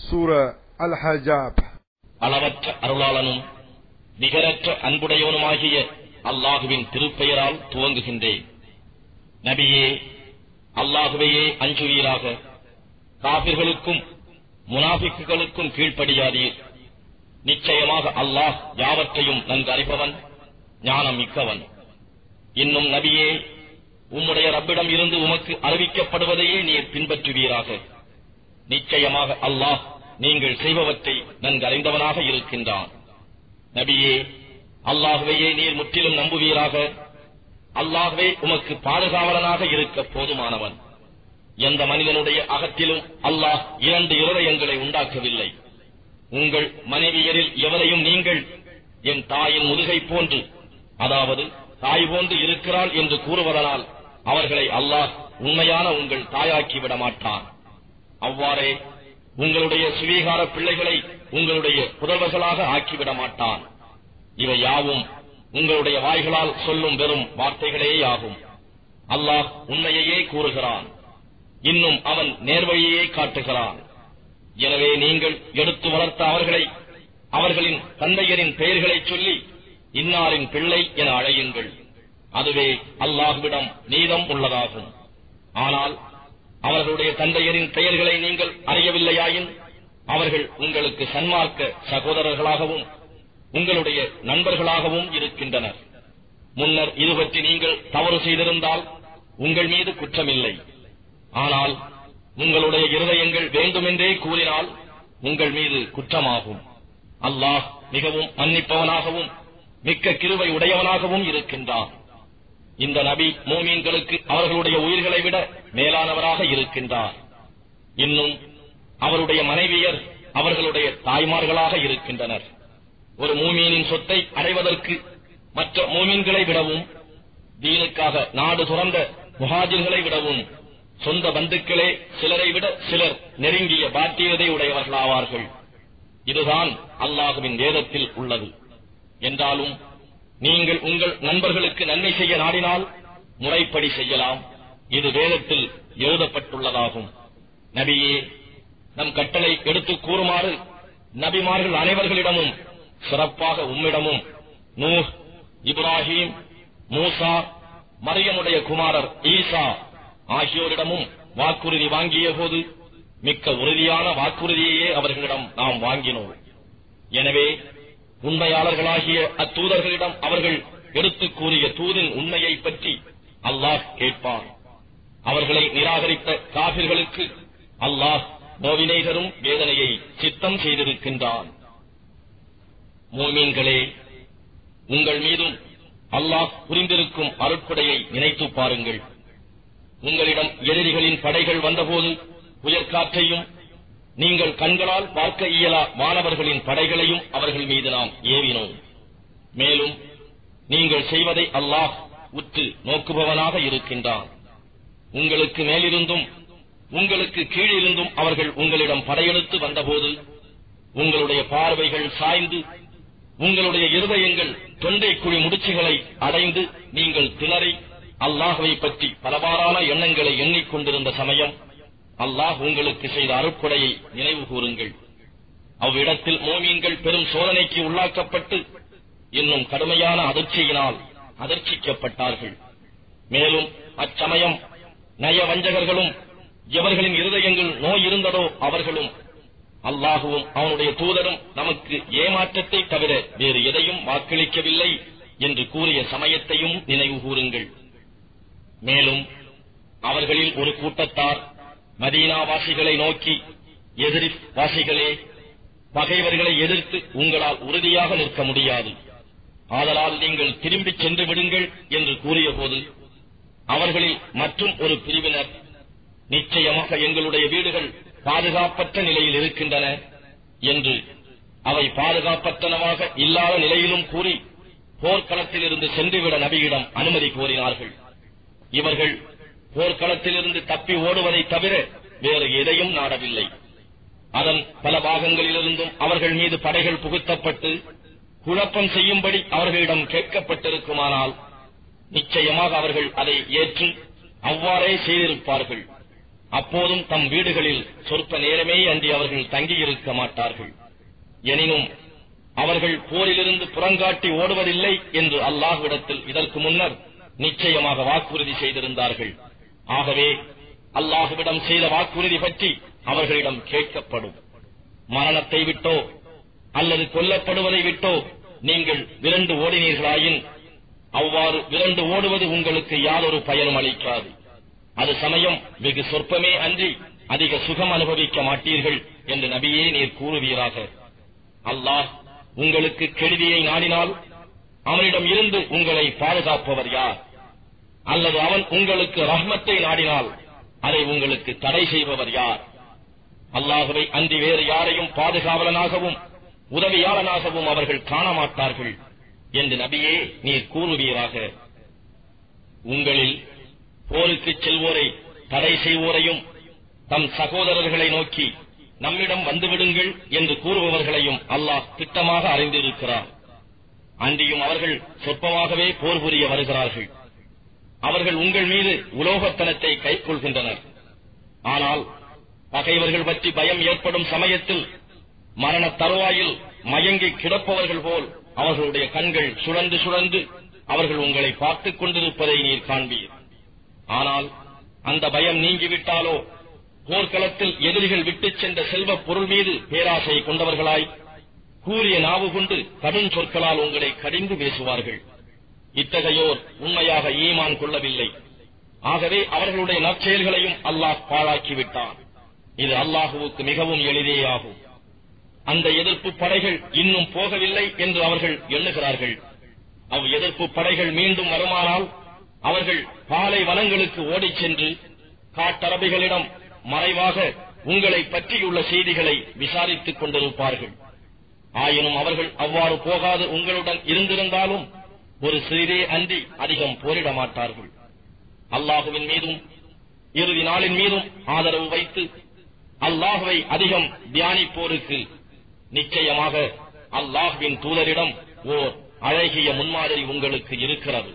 சூரா அல்-ஹஜாப். அளவற்ற அருளாளனும் நிகரற்ற அன்புடையவனுமாகிய அல்லாஹுவின் திருப்பெயரால் துவங்குகின்றேன். நபியே, அல்லாஹுவையே அஞ்சுவீராக. காபிர்களுக்கும் முனாஃபிக்குகளுக்கும் கீழ்ப்படியாதீர். நிச்சயமாக அல்லாஹ் யாவற்றையும் நன்கு அறிபவன், ஞானம் மிக்கவன். இன்னும் நபியே, உம்முடைய ரப்பிடம் இருந்து உமக்கு அறிவிக்கப்படுவதையே நீர் பின்பற்றுவீராக. நிச்சயமாக அல்லாஹ் நீங்கள் செய்பவற்றை நன்கு அறிந்தவனாக இருக்கின்றான். நபியே, அல்லாஹுவையே நீர் முற்றிலும் நம்புவீராக. அல்லாஹ்வே உமக்கு பாதுகாவலனாக இருக்க போதுமானவன். எந்த மனிதனுடைய அகத்திலும் அல்லாஹ் 2 இருதயங்களை உண்டாக்கவில்லை. உங்கள் மனைவியரில் எவரையும் நீங்கள் என் தாயின் முதுகை போன்று, அதாவது தாய் போன்று இருக்கிறாள் என்று கூறுவதனால் அவர்களை அல்லாஹ் உண்மையான உங்கள் தாயாக்கிவிட மாட்டான். அவ்வாறே உங்களுடைய சுவீகார பிள்ளைகளை உங்களுடைய புதல்வர்களாக ஆக்கிவிட மாட்டான். இவை யாவும் உங்களுடைய வாய்களால் சொல்லும் வெறும் வார்த்தைகளேயாகும். அல்லாஹ் உண்மையையே கூறுகிறான். இன்னும் அவன் நேர்வழியே காட்டுகிறான். எனவே நீங்கள் எடுத்து வளர்த்த அவர்களை அவர்களின் தந்தையரின் பெயர்களைச் சொல்லி இன்னாரின் பிள்ளை என அழையுங்கள். அதுவே அல்லாஹ்விடம் நீதம் உள்ளதாகும். ஆனால் அவர்களுடைய தந்தையரின் பெயர்களை நீங்கள் அறியவில்லையாயின் அவர்கள் உங்களுக்கு சன்மார்க்க சகோதரர்களாகவும் உங்களுடைய நண்பர்களாகவும் இருக்கின்றனர். முன்னர் இது பற்றி நீங்கள் தவறு செய்திருந்தால் உங்கள் மீது குற்றமில்லை. ஆனால் உங்களுடைய இருதயங்கள் வேண்டுமென்றே கூறினால் உங்கள் மீது குற்றமாகும். அல்லாஹ் மிகவும் மன்னிப்பவனாகவும் மிக்க கிருபை உடையவனாகவும் இருக்கின்றான். இந்த நபி மூமீன்களுக்கு அவர்களுடைய உயிர்களை விட மேலானவராக இருக்கின்றார். இன்னும் அவருடைய மனைவியர் அவர்களுடைய தாய்மார்களாக இருக்கின்றனர். ஒரு மூமீனின் சொத்தை அடைவதற்கு மற்ற மூமீன்களை விடவும், தீனுக்காக நாடு துறந்த முஹாஜிர்களை விடவும் சொந்த பந்துக்களே சிலரை விட சிலர் நெருங்கிய பாத்தியதை உடையவர்களாவார்கள். இதுதான் அல்லாஹுவின் வேதத்தில் உள்ளது. என்றாலும் நீங்கள் உங்கள் நண்பர்களுக்கு நன்மை செய்ய நாடினால் முறைப்படி செய்யலாம். இது வேதத்தில் எழுதப்பட்டுள்ளதாகும். நபியே, நம் கட்டளை எடுத்துக் கூறுமாறு நபிமார்கள் அனைவர்களிடமும், சிறப்பாக உம்மிடமும், நூஹ், இப்ராஹிம், மூசா, மரியமுடைய குமாரர் ஈசா ஆகியோரிடமும் வாக்குறுதி வாங்கிய போது மிக்க உறுதியான வாக்குறுதியையே அவர்களிடம் நாம் வாங்கினோம். எனவே உண்மையாளர்களாகிய அத்தூதர்களிடம் அவர்கள் எடுத்துக் கூறிய தூதின் உண்மையை பற்றி அல்லாஹ் கேட்பான். அவர்களை நிராகரித்த காபிர்களுக்கு அல்லாஹ் நோவினை தரும் வேதனையை சித்தம் செய்திருக்கின்றான். மூமீன்களே, உங்கள் மீதும் அல்லாஹ் புரிந்திருக்கும் அருட்படையை நினைத்து பாருங்கள். உங்களிடம் எதிரிகளின் படைகள் வந்தபோது புயற்காற்றையும் நீங்கள் கண்களால் பார்க்க இயலா மாணவர்களின் படைகளையும் அவர்கள் மீது நாம் ஏவினோம். மேலும் நீங்கள் செய்வதை அல்லாஹ் உற்று நோக்குபவனாக இருக்கின்றான். உங்களுக்கு மேலிருந்தும் உங்களுக்கு கீழிருந்தும் அவர்கள் உங்களிடம் படையெடுத்து வந்தபோது உங்களுடைய பார்வைகள் சாய்ந்து உங்களுடைய இருதயங்கள் தொண்டை குழி முடிச்சுகளை அடைந்து நீங்கள் திணறி அல்லாஹ்வை பற்றி பலவாறான எண்ணங்களை எண்ணிக்கொண்டிருந்த சமயம் அல்லாஹ் உங்களுக்கு செய்த அருட்கொடையை நினைவு கூறுங்கள். அவ்விடத்தில் மோமீன்கள் பெரும் சோதனைக்கு உள்ளாக்கப்பட்டு இன்னும் கடுமையான அதிர்ச்சியினால் அதிர்ச்சிக்கப்பட்டார்கள். மேலும் அச்சமயம் நயவஞ்சகர்களும் எவர்களின் இருதயங்கள் நோய் இருந்ததோ அவர்களும் அல்லாஹுவும் அவனுடைய தூதரும் நமக்கு ஏமாற்றத்தை தவிர வேறு எதையும் வாக்களிக்கவில்லை என்று கூறிய சமயத்தையும் நினைவு கூறுங்கள். மேலும் அவர்களில் ஒரு கூட்டத்தார் மதீனாவாசிகளை நோக்கி, எதிரிப் வாசிகளே, பகைவர்களை எதிர்த்து உங்களால் உறுதியாக நிற்க முடியாது. ஆதலால் நீங்கள் திரும்பிச் சென்று விடுங்கள் என்று கூறிய போது அவர்களில் மற்றும் ஒரு பிரிவினர், நிச்சயமாக எங்களுடைய வீடுகள் பாதுகாப்பற்ற நிலையில் இருக்கின்றன என்று அவை பாதுகாப்பற்றனவாக இல்லாத நிலையிலும் கூறி போர்க்களத்திலிருந்து சென்றுவிட நபியிடம் அனுமதி கோரினார்கள். இவர்கள் போர்க்களத்திலிருந்து தப்பி ஓடுவதை தவிர வேறு எதையும் நாடவில்லை. அதன் பல பாகங்களிலிருந்தும் அவர்கள் மீது படைகள் புகுத்தப்பட்டு குழப்பம் செய்யும்படி அவர்களிடம் கேட்கப்பட்டிருக்குமானால் நிச்சயமாக அவர்கள் அதை ஏற்று அவ்வாறே செய்திருப்பார்கள். அப்போதும் தம் வீடுகளில் சொற்ப நேரமே அன்றி அவர்கள் தங்கியிருக்க மாட்டார்கள். எனினும் அவர்கள் போரிலிருந்து புறங்காட்டி ஓடுவதில்லை என்று அல்லாஹ்விடத்தில் இதற்கு முன்னர் நிச்சயமாக வாக்குறுதி செய்திருந்தார்கள். ஆகவே அல்லாஹ்விடம் செய்த வாக்குறுதி பற்றி அவர்களிடம் கேட்கப்படும். மரணத்தை விட்டோ அல்லது கொல்லப்படுவதை விட்டோ நீங்கள் விரண்டு ஓடினீர்களாயின் அவ்வாறு விரண்டு ஓடுவது உங்களுக்கு யாதொரு பயனும் அளிக்காது. அது சமயம் வெகு சொற்பமே அன்றி அதிக சுகம் அனுபவிக்க மாட்டீர்கள் என்று நபியே நீர் கூறுவீராக. அல்லாஹ் உங்களுக்கு கெடுதியை நாடினால் அவனிடம் இருந்து உங்களை பாதுகாப்பவர் யார்? அல்லது அவன் உங்களுக்கு ரஹ்மத்தை நாடினால் அதை உங்களுக்கு தடை செய்பவர் யார்? அல்லாஹ்வை அன்றி வேறு யாரையும் பாதுகாவலனாகவும் உதவியாளனாகவும் அவர்கள் காண மாட்டார்கள் என்று நபியே நீர் கூறுவீராக. உங்களில் போருக்கு செல்வோரை தடை செய்வோரையும் தம் சகோதரர்களை நோக்கி நம்மிடம் வந்துவிடுங்கள் என்று கூறுபவர்களையும் அல்லாஹ் திட்டமாக அறிந்திருக்கிறார். அன்றியும் அவர்கள் சொற்பமாகவே போர் புரிய வருகிறார்கள். அவர்கள் உங்கள் மீது உலோகத்தனத்தை கைக்கொள்கின்றனர். ஆனால் பகைவர்கள் பற்றி பயம் ஏற்படும் சமயத்தில் மரண தருவாயில் மயங்கி கிடப்பவர்கள் போல் அவர்களுடைய கண்கள் சுழன்று சுழன்று அவர்கள் உங்களை பார்த்துக் கொண்டிருப்பதை நீர் காண்பீர். ஆனால் அந்த பயம் நீங்கிவிட்டாலோ போர்க்களத்தில் எதிரிகள் விட்டுச் சென்ற செல்வப் பொருள் மீது பேராசை கொண்டவர்களாய் கூறிய நாவு கொண்டு கடும் சொற்களால் உங்களை கடிந்து பேசுவார்கள். இத்தகையோர் உண்மையாக ஈமான் கொள்ளவில்லை. ஆகவே அவர்களுடைய நற்செயல்களையும் அல்லாஹ் பாழாக்கிவிட்டான். இது அல்லாஹுவுக்கு மிகவும் எளிதேயாகும். அந்த எதிர்ப்பு படைகள் இன்னும் போகவில்லை என்று அவர்கள் எண்ணுகிறார்கள். அவ் எதிர்ப்பு படைகள் மீண்டும் வருமானால் அவர்கள் பாலை வனங்களுக்கு ஓடிச் சென்று காட்டரபிகளிடம் மறைவாக உங்களை பற்றியுள்ள செய்திகளை விசாரித்துக் கொண்டிருப்பார்கள். ஆயினும் அவர்கள் அவ்வாறு போகாது உங்களுடன் இருந்திருந்தாலும் ஒரு சிறிதே அன்றி அதிகம் போரிட மாட்டார்கள். அல்லாஹுவின் மீதும் இறுதி நாளின் மீதும் ஆதரவு வைத்து அல்லாஹுவை அதிகம் தியானிப்போருக்கு நிச்சயமாக அல்லாஹ்வின் தூதரிடம் ஓர் அழகிய முன்மாதிரி உங்களுக்கு இருக்கிறது.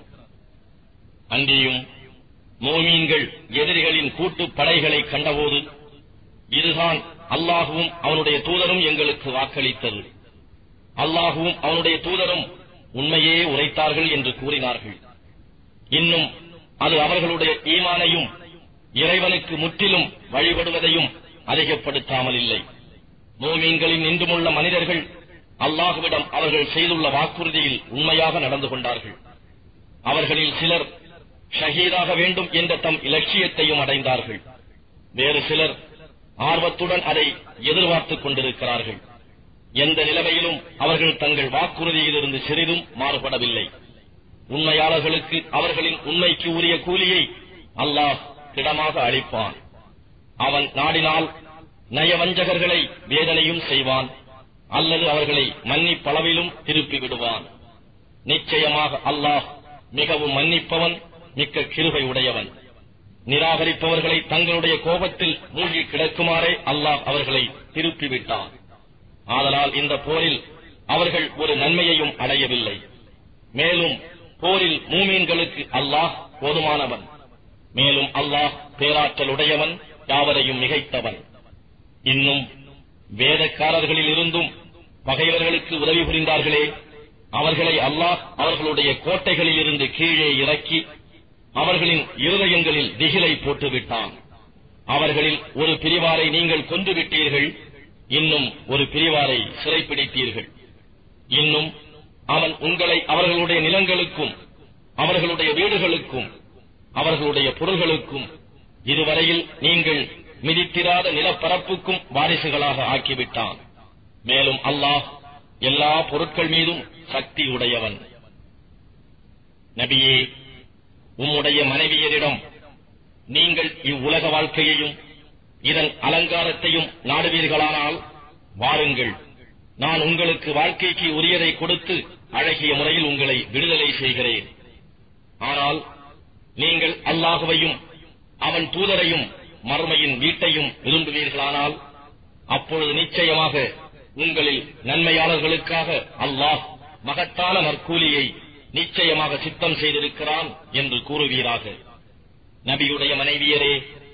அன்றியும் மோமீன்கள் எதிரிகளின் கூட்டுப் படைகளை கண்டபோது இதுதான் அல்லாஹுவும் அவனுடைய தூதரும் எங்களுக்கு வாக்களித்தது, அல்லாஹுவும் அவனுடைய தூதரும் உண்மையே உரைத்தார்கள் என்று கூறினார்கள். இன்னும் அது அவர்களுடைய ஈமானையும் இறைவனுக்கு முற்றிலும் வழிபடுவதையும் அதிகப்படுத்தாமல் இல்லை. மோமீன்களின் இன்றுமுள்ள மனிதர்கள் அல்லாஹுவிடம் அவர்கள் செய்துள்ள வாக்குறுதியில் உண்மையாக நடந்து கொண்டார்கள். அவர்களில் சிலர் ஷஹீதாக வேண்டும் என்ற தம் இலட்சியத்தையும் அடைந்தார்கள். வேறு சிலர் ஆர்வத்துடன் அதை எதிர்பார்த்துக் கொண்டிருக்கிறார்கள். எந்த நிலைமையிலும் அவர்கள் தங்கள் வாக்குறுதியிலிருந்து சிறிதும் மாறுபடவில்லை. உண்மையாளர்களுக்கு அவர்களின் உண்மைக்கு உரிய கூலியை அல்லாஹ் திடமாக அளிப்பான். அவன் நாடினால் நயவஞ்சகர்களை வேதனையும் செய்வான், அல்லது அவர்களை மன்னிப்பளவிலும் திருப்பி விடுவான். நிச்சயமாக அல்லாஹ் மிகவும் மன்னிப்பவன், மிக்க கிருபை உடையவன். நிராகரிப்பவர்களை தங்களுடைய கோபத்தில் மூழ்கி கிடக்குமாறே அல்லாஹ் அவர்களை திருப்பிவிட்டான். ஆதலால் இந்த போரில் அவர்கள் ஒரு நன்மையையும் அடையவில்லை. மேலும் போரில் மூமீன்களுக்கு அல்லாஹ் போதுமானவன். மேலும் அல்லாஹ் பேராற்றலுடையவன், யாவரையும் மிகைத்தவன். இன்னும் வேதக்காரர்களில் இருந்தும் பகைவர்களுக்கு உதவி புரிந்தார்களே, அவர்களை அல்லாஹ் அவர்களுடைய கோட்டைகளில் இருந்து கீழே இறக்கி அவர்களின் இருதயங்களில் திகிலை போட்டுவிட்டான். அவர்களில் ஒரு பிரிவாரை நீங்கள் கொன்றுவிட்டீர்கள், இன்னும் ஒரு பிரிவாரை சிறைப்பிடித்தீர்கள். இன்னும் அவன் உங்களை அவர்களுடைய நிலங்களுக்கும் அவர்களுடைய வீடுகளுக்கும் அவர்களுடைய பொருள்களுக்கும் இதுவரையில் நீங்கள் மிதித்திராத நிலப்பரப்புக்கும் வாரிசுகளாக ஆக்கிவிட்டான். மேலும் அல்லாஹ் எல்லா பொருட்கள் மீதும் சக்தி உடையவன். நபியே, உம்முடைய மனைவியரிடம் நீங்கள் இவ்வுலக வாழ்க்கையையும் இதன் அலங்காரத்தையும் நாடுவீர்களானால் வாருங்கள், நான் உங்களுக்கு வாழ்க்கைக்கு உரியதை கொடுத்து அழகிய முறையில் உங்களை விடுதலை செய்கிறேன். ஆனால் நீங்கள் அல்லாஹுவையும் அவன் தூதரையும் மறுமையின் வீட்டையும் விரும்புவீர்களானால் அப்பொழுது நிச்சயமாக உங்களில் நன்மையாளர்களுக்காக அல்லாஹ் மகத்தான நற்கூலியை நிச்சயமாக சித்தம் செய்திருக்கிறான் என்று கூறுவீராக. நபியுடைய மனைவியரே,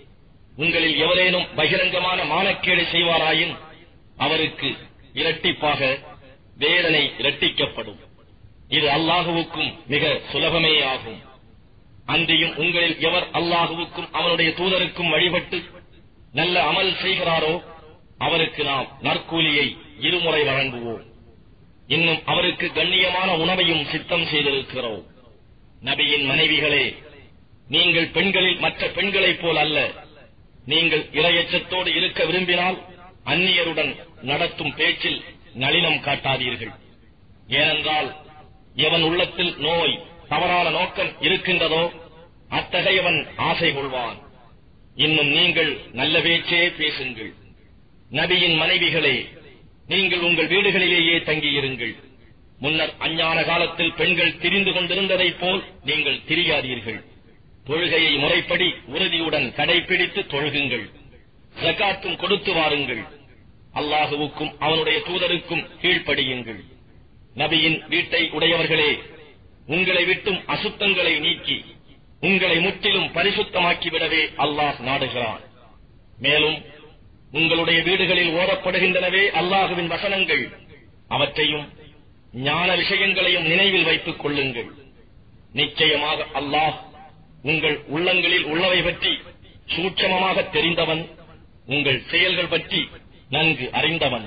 உங்களில் எவரேனும் பகிரங்கமான மானக்கேடு செய்வாராயின் அவருக்கு இரட்டிப்பாக வேதனை இரட்டிக்கப்படும். இது அல்லாஹுவுக்கும் மிக சுலபமே ஆகும். அன்றியும் உங்களில் எவர் அல்லாஹுவுக்கும் அவனுடைய தூதருக்கும் வழிபட்டு நல்ல அமல் செய்கிறாரோ அவருக்கு நாம் நற்கூலியை இருமுறை வழங்குவோம். இன்னும் அவருக்கு கண்ணியமான உணவையும் சித்தம் செய்திருக்கிறோம். நபியின் மனைவிகளே, நீங்கள் பெண்களில் மற்ற பெண்களைப் போல் அல்ல. நீங்கள் இரையச்சத்தோடு இருக்க விரும்பினால் அந்நியருடன் நடத்தும் பேச்சில் நளினம் காட்டாதீர்கள். ஏனென்றால் எவன் உள்ளத்தில் நோய், தவறான நோக்கம் இருக்கின்றதோ அத்தகையவன் ஆசை கொள்வான். இன்னும் நீங்கள் நல்ல பேச்சே பேசுங்கள். நபியின் மனைவிகளே, நீங்கள் உங்கள் வீடுகளிலேயே தங்கியிருங்கள். முன்னர் அஞ்ஞான காலத்தில் பெண்கள் திரிந்து கொண்டிருந்ததைப் போல் நீங்கள் திரியாதீர்கள். தொழுகையை முறைப்படி உறுதியுடன் கடைபிடித்து தொழுகுங்கள். ஜகாத்தும் கொடுத்து வாருங்கள். அல்லாஹுவுக்கும் அவனுடைய தூதருக்கும் கீழ்ப்படியுங்கள். நபியின் வீட்டை உடையவர்களே, உங்களை விட்டும் அசுத்தங்களை நீக்கி உங்களை முற்றிலும் பரிசுத்தமாக்கிவிடவே அல்லாஹ் நாடுகிறான். மேலும் உங்களுடைய வீடுகளில் ஓதப்படுகின்றனவே அல்லாஹுவின் வசனங்கள், அவற்றையும் ஞான விஷயங்களையும் நினைவில் வைத்துக் கொள்ளுங்கள். நிச்சயமாக அல்லாஹ் உங்கள் உள்ளங்களில் உள்ளவை பற்றி சூட்சமமாக தெரிந்தவன், உங்கள் செயல்கள் பற்றி நன்கு அறிந்தவன்.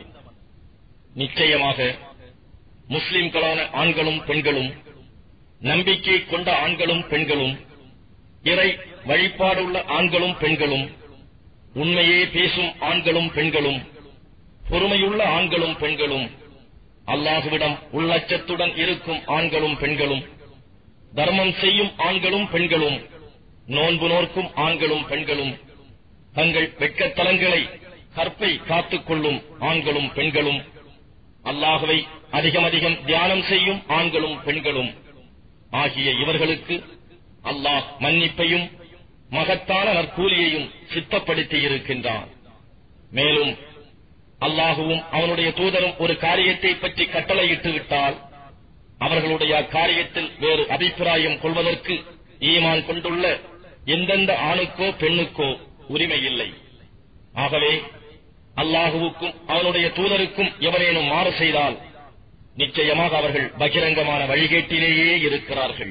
நிச்சயமாக முஸ்லிம்களான ஆண்களும் பெண்களும், நம்பிக்கை கொண்ட ஆண்களும் பெண்களும், இறை வழிபாடுள்ள ஆண்களும் பெண்களும், உண்மையே பேசும் ஆண்களும் பெண்களும், பொறுமையுள்ள ஆண்களும் பெண்களும், அல்லாஹுவிடம் உள்ளச்சத்துடன் இருக்கும் ஆண்களும் பெண்களும், தர்மம் செய்யும் ஆண்களும் பெண்களும், நோன்பு நோக்கும் ஆண்களும் பெண்களும், தங்கள் வெட்கத்தலங்களை கற்பை காத்துக் கொள்ளும் ஆண்களும் பெண்களும், அல்லாஹுவை அதிகம் அதிகம் தியானம் செய்யும் ஆண்களும் பெண்களும் ஆகிய இவர்களுக்கு அல்லாஹ் மன்னிப்பையும் மகத்தான நற்கூலியையும் சித்தப்படுத்தி இருக்கின்றான். மேலும் அல்லாஹுவும் அவனுடைய தூதரும் ஒரு காரியத்தை பற்றி கட்டளையிட்டு விட்டால் அவர்களுடைய அக்காரியத்தில் வேறு அபிப்பிராயம் கொள்வதற்கு ஈமான் கொண்டுள்ள எந்தெந்த ஆணுக்கோ பெண்ணுக்கோ உரிமை இல்லை. ஆகவே அல்லாஹுவுக்கும் அவனுடைய தூதருக்கும் எவரேனும் மாறு செய்தால் நிச்சயமாக அவர்கள் பகிரங்கமான வழிகேட்டிலேயே இருக்கிறார்கள்.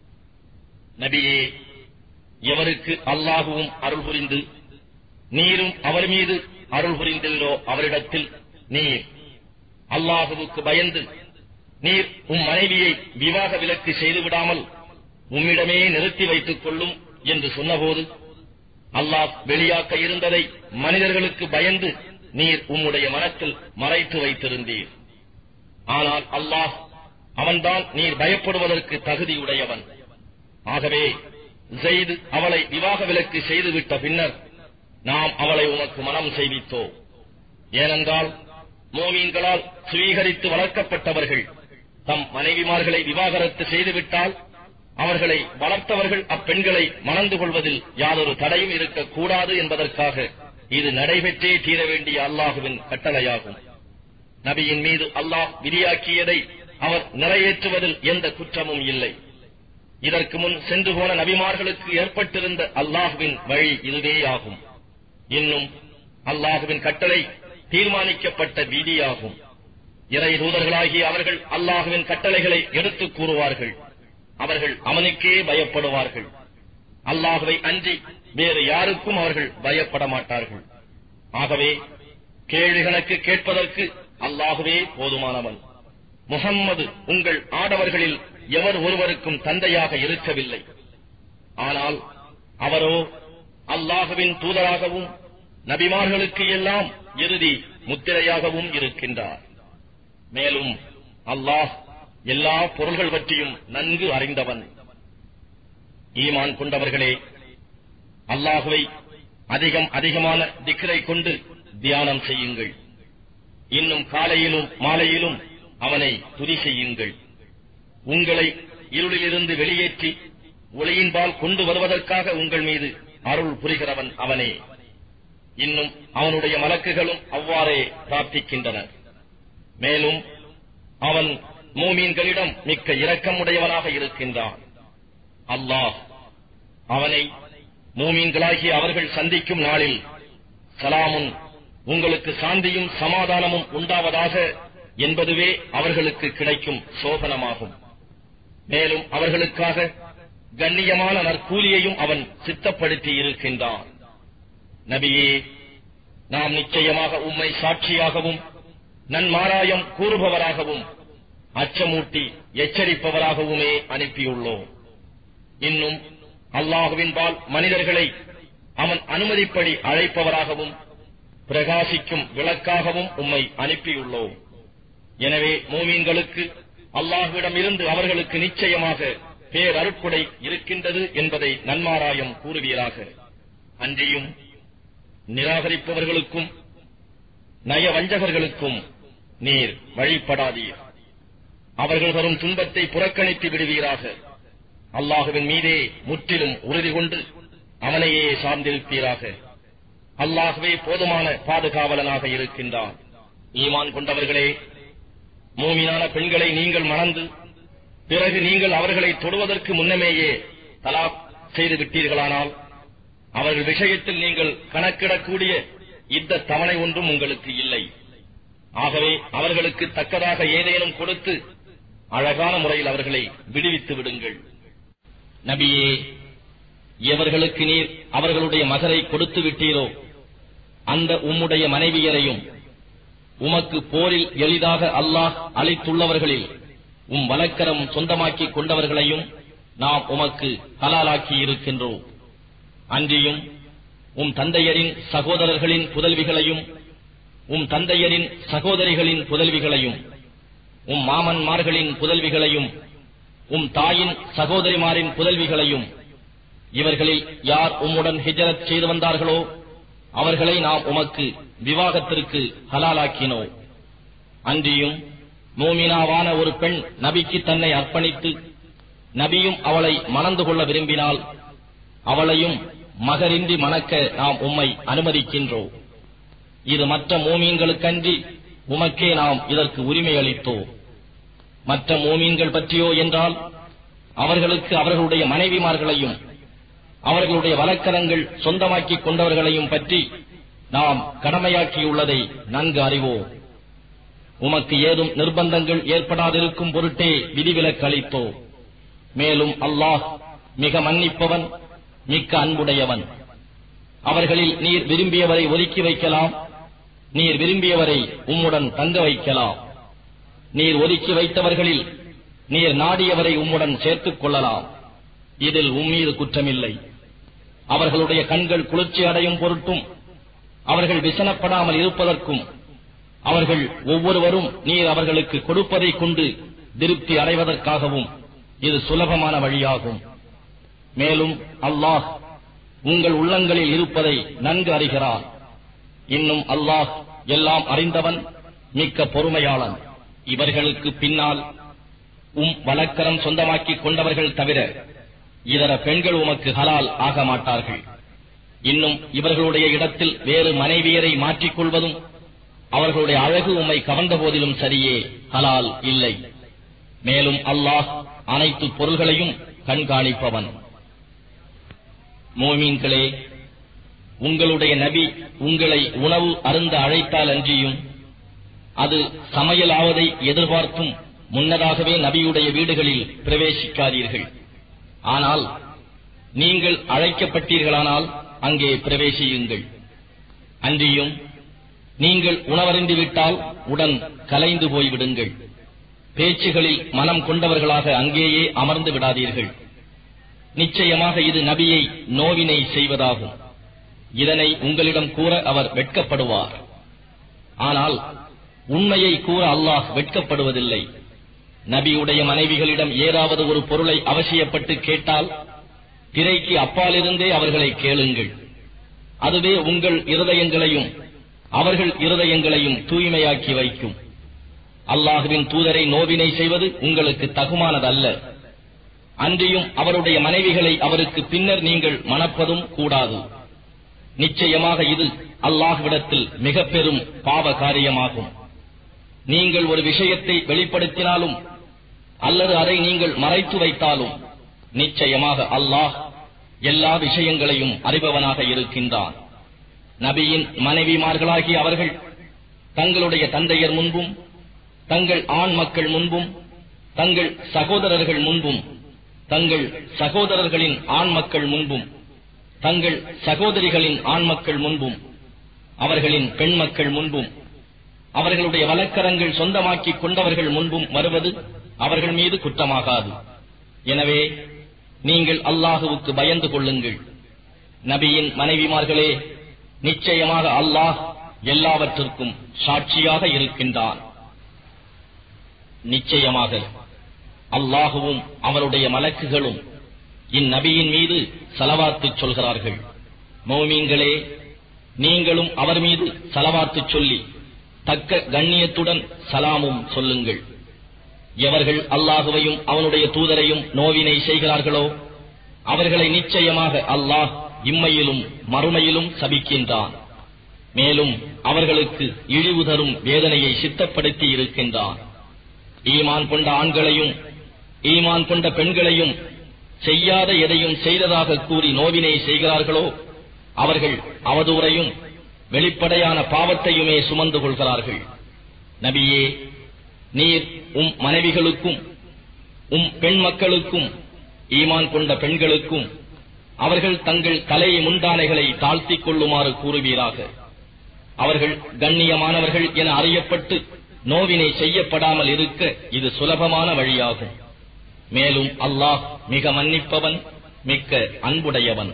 நபியே, எவருக்கு அல்லாஹுவும் அருள் புரிந்து நீரும் அவர் மீது அருள் புரிந்தீரோ அவரிடத்தில் நீர் அல்லாஹுவுக்கு பயந்து நீர் உம் மனைவியை விவாக விலக்கு செய்துவிடாமல் உம்மிடமே நிறுத்தி வைத்துக் கொள்ளும் என்று சொன்னபோது அல்லாஹ் வெளியாக்க இருந்ததை மனிதர்களுக்கு பயந்து நீர் உம்முடைய மனத்தில் மறைத்து வைத்திருந்தீர். ஆனால் அல்லாஹ் அவன்தான் நீர் பயப்படுவதற்கு தகுதியுடையவன். ஆகவே ஸைத் அவளை விவாக விலக்கு செய்துவிட்ட பின்னர் நாம் அவளை உனக்கு மனம் செய்வித்தோம். ஏனென்றால் மோமீன்களால் சுவீகரித்து வளர்க்கப்பட்டவர்கள் தம் மனைவிமார்களை விவாகரத்து செய்துவிட்டால் அவர்களை வளர்த்தவர்கள் அப்பெண்களை மணந்து கொள்வதில் யாதொரு தடையும் இருக்கக்கூடாது என்பதற்காக இது நடைபெற்றே தீர வேண்டிய அல்லாஹுவின் கட்டளையாகும். நபியின் மீது அல்லாஹ் விதியாக்கியதை அவர் நிறைவேற்றுவதில் எந்த குற்றமும் இல்லை. இதற்கு முன் சென்று போன நபிமார்களுக்கு ஏற்பட்டிருந்த அல்லாஹுவின் வழி இதுவேயாகும். இன்னும் அல்லாஹுவின் கட்டளை தீர்மானிக்கப்பட்ட விதியாகும். இறை தூதர்களாகிய அவர்கள் அல்லாஹுவின் கட்டளைகளை எடுத்துக் கூறுவார்கள். அவர்கள் அவனுக்கே பயப்படுவார்கள். அல்லாஹுவை அன்றி வேறு யாருக்கும் அவர்கள் பயப்பட மாட்டார்கள். ஆகவே கேள்வி கணக்கு கேட்பதற்கு அல்லாஹுவே போதுமானவன். முஹம்மது உங்கள் ஆடவர்களில் எவர் ஒருவருக்கும் தந்தையாக இருக்கவில்லை. ஆனால் அவரோ அல்லாஹுவின் தூதராகவும் நபிமார்களுக்கு எல்லாம் இறுதி முத்திரையாகவும் இருக்கின்றார். மேலும் அல்லாஹ் எல்லா பொருள்கள் பற்றியும் நன்கு அறிந்தவன். ஈமான் கொண்டவர்களே, அல்லாஹுவை அதிகமான திக்ரை கொண்டு தியானம் செய்யுங்கள். இன்னும் காலையிலும் மாலையிலும் அவனை துதி செய்யுங்கள். உங்களை இருளிலிருந்து வெளியேற்றி ஒளியின்பால் கொண்டு வருவதற்காக உங்கள் மீது அருள் புரிகிறவன் அவனே. இன்னும் அவனுடைய மலக்குகளும் அவ்வாறே பிரார்த்திக்கின்றனர். மேலும் அவன் மூமீன்களிடம் மிக்க இரக்கமுடையவனாக இருக்கின்றான். அல்லாஹ் அவனை மூமீன்களாகிய அவர்கள் சந்திக்கும் நாளில் சலாமுன், உங்களுக்கு சாந்தியும் சமாதானமும் உண்டாவதாக என்பதுவே அவர்களுக்கு கிடைக்கும் சோபனமாகும். மேலும் அவர்களுக்காக கண்ணியமான நற்கூலியையும் அவன் சித்தப்படுத்தி இருக்கின்றான். நபியே, நாம் நிச்சயமாக உம்மை சாட்சியாகவும் நன்மாராயம் கூறுபவராகவும் அச்சமூட்டி எச்சரிப்பவராகவுமே அனுப்பியுள்ளோம். இன்னும் அல்லாஹுவின்பால் மனிதர்களை அவன் அனுமதிப்படி அழைப்பவராகவும் பிரகாசிக்கும் விளக்காகவும் உம்மை அனுப்பியுள்ளோம். எனவே மூமீன்களுக்கு அல்லாஹ்விடமிருந்து அவர்களுக்கு நிச்சயமாக பேரருட்கொடை இருக்கின்றது என்பதை நன்மாராயம் கூறுவீராக. அன்றியும் நிராகரிப்பவர்களுக்கும் நயவஞ்சகர்களுக்கும் நீர் வழிபடாதீர். அவர்கள் வரும் துன்பத்தை புறக்கணித்து விடுவீராக. அல்லாஹுவின் மீதே முற்றிலும் உறுதி கொண்டு அவனையே சார்ந்திருப்பீராக. அல்லாஹ்வே போதுமான பாதுகாவலனாக இருக்கின்றான். ஈமான் கொண்டவர்களே, மூமினான பெண்களை நீங்கள் மணந்து பிறகு நீங்கள் அவர்களை தொடுவதற்கு முன்னமேயே தலாக் செய்து விட்டீர்களானால் அவர்கள் விஷயத்தில் நீங்கள் கணக்கிடக்கூடிய இந்த தவணை ஒன்றும் உங்களுக்கு இல்லை. ஆகவே அவர்களுக்கு தக்கதாக ஏதேனும் கொடுத்து அழகான முறையில் அவர்களை விடுவித்து விடுங்கள். நபியே, எவர்களுக்கு நீர் அவர்களுடைய மகரை கொடுத்து விட்டீரோ அந்த உம்முடைய மனைவியரையும் உமக்கு போரில் எளிதாக அல்லாஹ் அளித்துள்ளவர்களில் வலக்கரம் சொந்தமாக்கிக் கொண்டவர்களையும் நாம் உமக்கு ஹலாலாக்கி இருக்கின்றோம். அன்றியும் தந்தையரின் சகோதரர்களின் புதல்விகளையும் தந்தையரின் சகோதரிகளின் புதல்விகளையும் மாமன்மார்களின் புதல்விகளையும் தாயின் சகோதரிமாரின் புதல்விகளையும் இவர்களில் யார் உம்முடன் ஹிஜ்ரத் செய்து வந்தார்களோ அவர்களை நாம் உமக்கு விவாகத்திற்கு ஹலாலாக்கினோம். அன்றியும் மூமினாவான ஒரு பெண் நபிக்கு தன்னை அர்ப்பணித்து நபியும் அவளை மணந்து கொள்ள விரும்பினால் அவளையும் மகரின்றி மணக்க நாம் உம்மை அனுமதிக்கின்றோம். இது மற்ற மூமீன்களுக்கன்றி உமக்கே நாம் இதற்கு உரிமை அளித்தோம். மற்ற மூமீன்கள் பற்றியோ என்றால் அவர்களுக்கு அவர்களுடைய மனைவிமார்களையும் அவர்களுடைய வலக்கரங்கள் சொந்தமாக்கிக் கொண்டவர்களையும் பற்றி நாம் கடமையாக்கியுள்ளதை நன்கு அறிவோம். உமக்கு ஏதும் நிர்பந்தங்கள் ஏற்படாதிருக்கும் பொருட்டே விதிவிலக்கு அளித்தோம். மேலும் அல்லாஹ் மிக மன்னிப்பவன், மிக்க அன்புடையவன். அவர்களில் நீர் விரும்பியவரை ஒதுக்கி வைக்கலாம், நீர் விரும்பியவரை உம்முடன் தங்க வைக்கலாம். நீர் ஒதுக்கி வைத்தவர்களில் நீர் நாடியவரை உம்முடன் சேர்த்துக் கொள்ளலாம். இதில் உம்மீது குற்றமில்லை. அவர்களுடைய கண்கள் குளிர்ச்சி அடையும் பொருட்டும் அவர்கள் விசனப்படாமல் இருப்பதற்கும் அவர்கள் ஒவ்வொருவரும் நீர் அவர்களுக்கு கொடுப்பதைக் கொண்டு திருப்தி அடைவதற்காகவும் இது சுலபமான வழியாகும். மேலும் அல்லாஹ் உங்கள் உள்ளங்களில் இருப்பதை நன்கு அறிகிறான். இன்னும் அல்லாஹ் எல்லாம் அறிந்தவன், மிக்க பொறுமையாளன். இவர்களுக்கு பின்னால் வலக்கரம் சொந்தமாக்கிக் கொண்டவர்கள் தவிர இதர பெண்கள் உமக்கு ஹலால் ஆக மாட்டார்கள். இன்னும் இவர்களுடைய இடத்தில் வேறு மனைவியரை மாற்றிக்கொள்வதும் அவர்களுடைய அழகு உம்மை கவர்ந்த போதிலும் சரியே, ஹலால் இல்லை. மேலும் அல்லாஹ் அனைத்து பொருள்களையும் கண்காணிப்பவன். மோமீன்களே, உங்களுடைய நபி உங்களை உணவு அருந்த அழைத்தால் அன்றியும் அது சமையலாவதை எதிர்பார்த்தும் முன்னதாகவே நபியுடைய வீடுகளில் பிரவேசிக்காதீர்கள். ஆனால் நீங்கள் அழைக்கப்பட்டீர்களானால் அங்கே பிரவேசியுங்கள். அன்றியும் நீங்கள் உணவருந்திவிட்டால் உடன் கலைந்து போய்விடுங்கள். பேச்சுகளில் மனம் கொண்டவர்களாக அங்கேயே அமர்ந்து விடாதீர்கள். நிச்சயமாக இது நபியை நோவினை செய்வதாகும். இதனை உங்களிடம் கூற அவர் வெட்கப்படுவார். ஆனால் உண்மையை கூற அல்லாஹ் வெட்கப்படுவதில்லை. நபியுடைய மனைவிகளிடம் ஏதாவது ஒரு பொருளை அவசியப்பட்டு கேட்டால் திரைக்கு அப்பாலிருந்தே அவர்களை கேளுங்கள். அதுவே உங்கள் இருதயங்களையும் அவர்கள் இருதயங்களையும் தூய்மையாக்கி வைக்கும். அல்லாஹுவின் தூதரை நோவினை செய்வது உங்களுக்கு தகுமானதல்ல. அன்றியும் அவருடைய மனைவிகளை அவருக்கு பின்னர் நீங்கள் மணப்பதும் கூடாது. நிச்சயமாக இது அல்லாஹ்விடத்தில் மிக பெரும் பாவ காரியமாகும். நீங்கள் ஒரு விஷயத்தை வெளிப்படுத்தினாலும் அல்லது அதை நீங்கள் மறைத்து வைத்தாலும் நிச்சயமாக அல்லாஹ் எல்லா விஷயங்களையும் அறிபவனாக இருக்கின்றான். நபியின் மனைவிமார்களாகிய அவர்கள் தங்களுடைய தந்தையர் முன்பும், தங்கள் ஆண் மக்கள் முன்பும், தங்கள் சகோதரர்கள் முன்பும், தங்கள் சகோதரர்களின் ஆண் மக்கள் முன்பும், தங்கள் சகோதரிகளின் ஆண் மக்கள் முன்பும், அவர்களின் பெண் மக்கள் முன்பும், அவர்களுடைய வழக்கரங்கள் சொந்தமாக்கிக் கொண்டவர்கள் முன்பும் வருவது அவர்கள் மீது குற்றமாகாது. எனவே நீங்கள் அல்லாஹுவுக்கு பயந்து கொள்ளுங்கள். நபியின் மனைவிமார்களே, நிச்சயமாக அல்லாஹ் எல்லாவற்றிற்கும் சாட்சியாக இருக்கின்றான். நிச்சயமாக அல்லாஹுவும் அவருடைய மலக்குகளும் இந்நபியின் மீது ஸலவாத்து சொல்கிறார்கள். மோமீன்களே, நீங்களும் அவர் மீது ஸலவாத்து சொல்லி தக்க கண்ணியத்துடன் சலாமும் சொல்லுங்கள். எவர்கள் அல்லாஹுவையும் அவனுடைய தூதரையும் நோவினை செய்கிறார்களோ அவர்களை நிச்சயமாக அல்லாஹ் இம்மையிலும் மறுமையிலும் சபிக்கின்றான். மேலும் அவர்களுக்கு இழிவு தரும் வேதனையை சித்தப்படுத்தி இருக்கின்றான். ஈமான் கொண்ட ஆண்களையும் ஈமான் கொண்ட பெண்களையும் செய்யாத எதையும் செய்ததாக கூறி நோவினை செய்கிறார்களோ அவர்கள் அவதூறையும் வெளிப்படையான பாவத்தையுமே சுமந்து கொள்கிறார்கள். நபியே, நீர் மனைவிகளுக்கும் பெண் மக்களுக்கும் ஈமான் கொண்ட பெண்களுக்கும் அவர்கள் தங்கள் தலை முந்தானைகளை தாழ்த்திக் கொள்ளுமாறு கூறுவீராக. அவர்கள் கண்ணியமானவர்கள் என அறியப்பட்டு நோவினை செய்யப்படாமல் இருக்க இது சுலபமான வழியாகும். மேலும் அல்லாஹ் மிக மன்னிப்பவன், மிக்க அன்புடையவன்.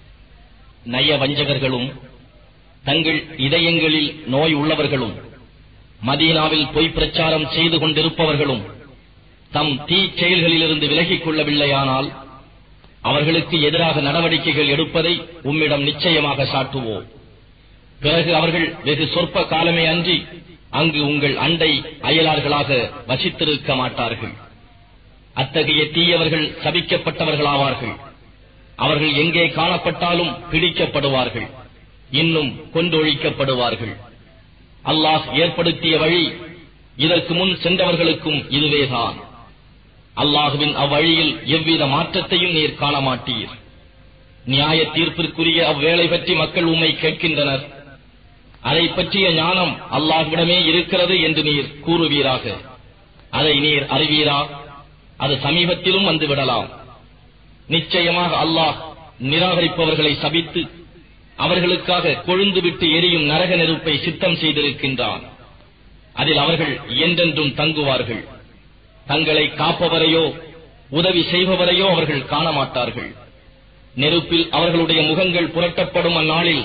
நய வஞ்சகர்களும் தங்கள் இதயங்களில் நோய் உள்ளவர்களும் மதீனாவில் பொய் பிரச்சாரம் செய்து கொண்டிருப்பவர்களும் தம் தீ செயல்களிலிருந்து விலகிக் கொள்ளவில்லையானால் அவர்களுக்கு எதிராக நடவடிக்கைகள் எடுப்பதை உம்மிடம் நிச்சயமாக சாட்டுவோம். பிறகு அவர்கள் வெகு சொற்ப காலமே அன்றி அங்கு உங்கள் அண்டை அயலார்களாக வசித்திருக்க மாட்டார்கள். அத்தகைய தீயவர்கள் சபிக்கப்பட்டவர்களாவார்கள். அவர்கள் எங்கே காணப்பட்டாலும் பிடிக்கப்படுவார்கள், இன்னும் கொன்றொழிக்கப்படுவார்கள். அல்லாஹ் ஏற்படுத்திய வழி இதற்கு முன் சென்றவர்களுக்கும் இதுவேதான். அல்லாஹுவின் அவ்வழியில் எவ்வித மாற்றத்தையும் நீர் காண மாட்டீர். நியாய தீர்ப்பிற்குரிய அவ்வேளை பற்றி மக்கள் உம்மை கேட்கின்றனர். அதை பற்றிய ஞானம் அல்லாஹ்விடமே இருக்கிறது என்று நீர் கூறுவீராக. அதை நீர் அறிவீரா? அது சமீபத்திலும் வந்துவிடலாம். நிச்சயமாக அல்லாஹ் நிராகரிப்பவர்களை சபித்து அவர்களுக்காக கொழுந்துவிட்டு எரியும் நரக நெருப்பை சித்தம் செய்திருக்கின்றான். அதில் அவர்கள் என்றென்றும் தங்குவார்கள். தங்களை காப்பவரையோ உதவி செய்பவரையோ அவர்கள் காண மாட்டார்கள். நெருப்பில் அவர்களுடைய முகங்கள் புரட்டப்படும் அந்நாளில்,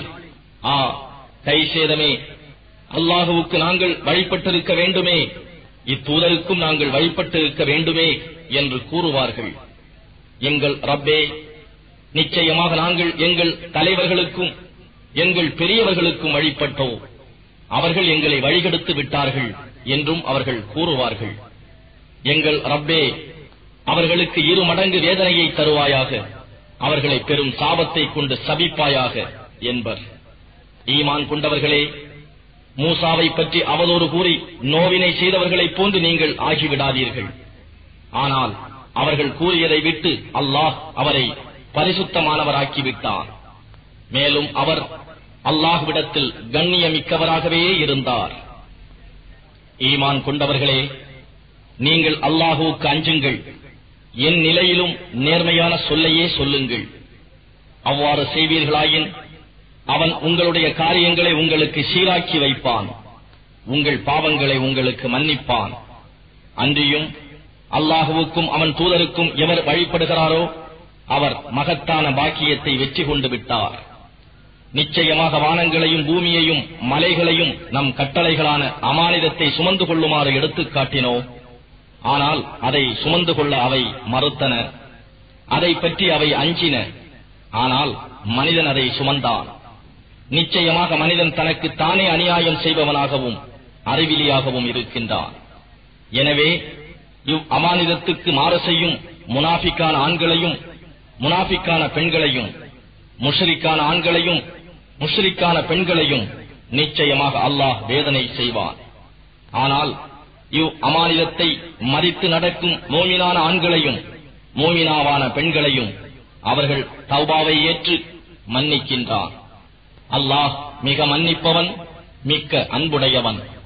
கை சேதமே, அல்லாஹுவுக்கு நாங்கள் வழிபட்டிருக்க வேண்டுமே, இத்தூதருக்கும் நாங்கள் வழிபட்டிருக்க வேண்டுமே என்று கூறுவார்கள். எங்கள் ரப்பே, நிச்சயமாக நாங்கள் எங்கள் தலைவர்களுக்கும் எங்கள் பெரியவர்களுக்கும் வழிபட்டோம், அவர்கள் எங்களை வழிகெடுத்து விட்டார்கள் என்றும் அவர்கள் கூறுவார்கள். எங்கள் ரப்பே, அவர்களுக்கு 2 மடங்கு வேதனையை தருவாயாக, அவர்களை பெரும் சாபத்தை கொண்டு சபிப்பாயாக என்பர். ஈமான் கொண்டவர்களே, மூசாவை பற்றி அவதூறு கூறி நோவினை செய்தவர்களைப் போன்று நீங்கள் ஆகிவிடாதீர்கள். ஆனால் அவர்கள் கூறியதை விட்டு அல்லாஹ் அவரை பரிசுத்தமானவராக்கிவிட்டார். மேலும் அவர் அல்லாஹ்விடத்தில் கண்ணியமிக்கவராகவே இருந்தார். ஈமான் கொண்டவர்களே, நீங்கள் அல்லாஹுவுக்கு அஞ்சுங்கள். என் நிலையிலும் நேர்மையான சொல்லையே சொல்லுங்கள். அவ்வாறு செய்வீர்களாயின் அவன் உங்களுடைய காரியங்களை உங்களுக்கு சீராக்கி வைப்பான், உங்கள் பாவங்களை உங்களுக்கு மன்னிப்பான். அன்றியும் அல்லாஹுவுக்கும் அவன் தூதருக்கும் எவர் வழிபடுகிறாரோ அவர் மகத்தான பாக்கியத்தை வெற்றி கொண்டு விட்டார். நிச்சயமாக வானங்களையும் பூமியையும் மலைகளையும் நம் கட்டளைகளான அமானிதத்தை சுமந்து கொள்ளுமாறு எடுத்துக் காட்டினோ, ஆனால் அதை சுமந்து கொள்ள அவை மறுத்தன. அதை பற்றி அவை அஞ்சின, ஆனால் மனிதன் அதை சுமந்தான். நிச்சயமாக மனிதன் தனக்கு தானே அநியாயம் செய்பவனாகவும் அறிவிலியாகவும் இருக்கின்றான். எனவே அமானிதத்துக்கு மாறு செய்யும் முனாஃபிக்கான ஆண்களையும் முனாஃபிக்கான பெண்களையும், முஷ்ரிக்கான ஆண்களையும் முஷ்ரிக்கான பெண்களையும் நிச்சயமாக அல்லாஹ் வேதனை செய்வான். ஆனால் அமானிதத்தை மதித்து நடக்கும் மோமினான ஆண்களையும் மோமினாவான பெண்களையும் அவர்கள் தௌபாவை ஏற்று மன்னிக்கின்றான். அல்லாஹ் மிக மன்னிப்பவன், மிக்க அன்புடையவன்.